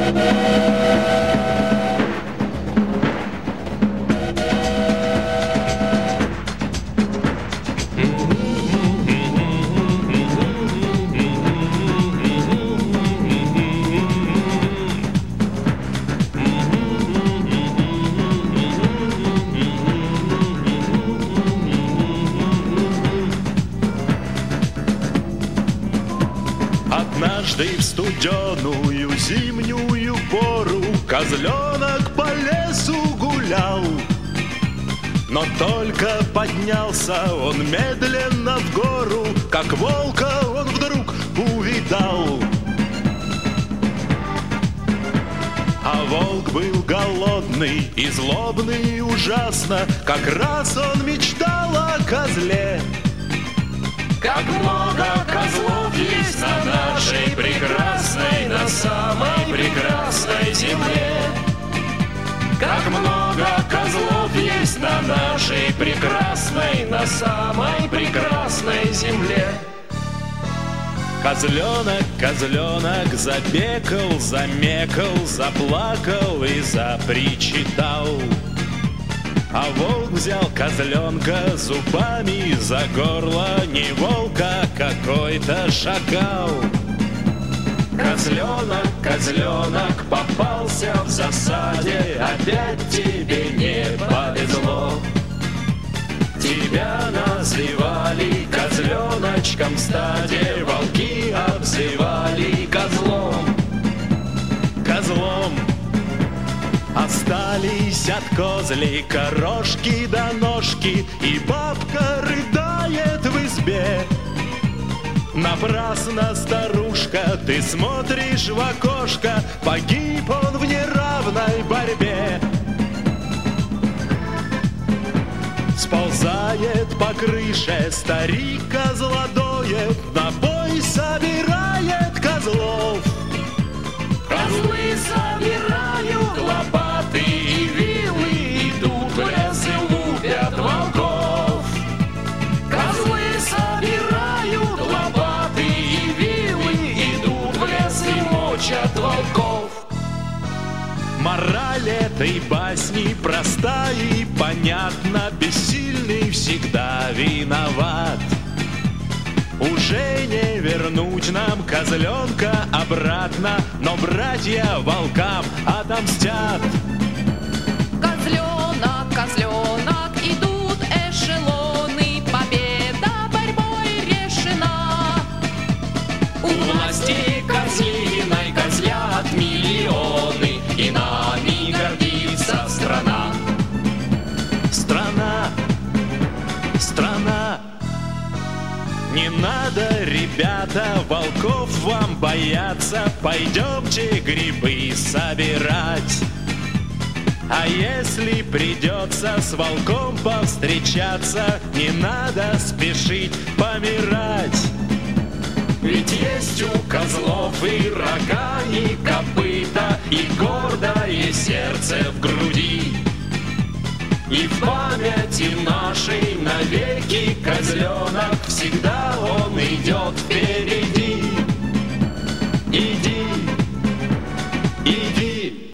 Однажды в студеную зимнюю пору козленок по лесу гулял. Но только поднялся он медленно в гору, как волка он вдруг увидал. А волк был голодный и злобный ужасно, как раз он мечтал о козле. Как много козлов есть на нашей прекрасной, на самой прекрасной земле. Как много козлов есть на нашей прекрасной, на самой прекрасной земле. Козленок, козленок забекал, замекал, заплакал и запричитал. А волк взял козленка зубами за горло, не волка, какой-то шакал. Козленок, козленок попался в засаде, опять тебе не повезло. Тебя называли козленочком в стаде, волки обзывали козлом. Козлом. Остались от козлика рожки до ножки, и бабка рыдает в избе. Напрасно, старушка, ты смотришь в окошко, погиб он в неравной борьбе. Сползает по крыше старик козлодоед, на бой собирает козлов. Козлы собирают лопаты и вилы, идут в лес и лупят волков. Козлы собирают лопаты и вилы, идут в лес и мочат волков. Мораль этой басни проста и понятна, бессильный всегда виноват. Уже не вернуть нам козленка обратно, но братья волкам отомстят. Козленок, козленок, идут эшелоны, победа борьбой решена. У власти козлиной козлят миллионы, и нами гордится страна. Страна, страна. Не надо, ребята, волков вам бояться, пойдемте грибы собирать. А если придется с волком повстречаться, не надо спешить помирать. Ведь есть у козлов и рога, и копыта, и гордое сердце в груди. И в памяти нашей навеки козленок всегда он идет впереди.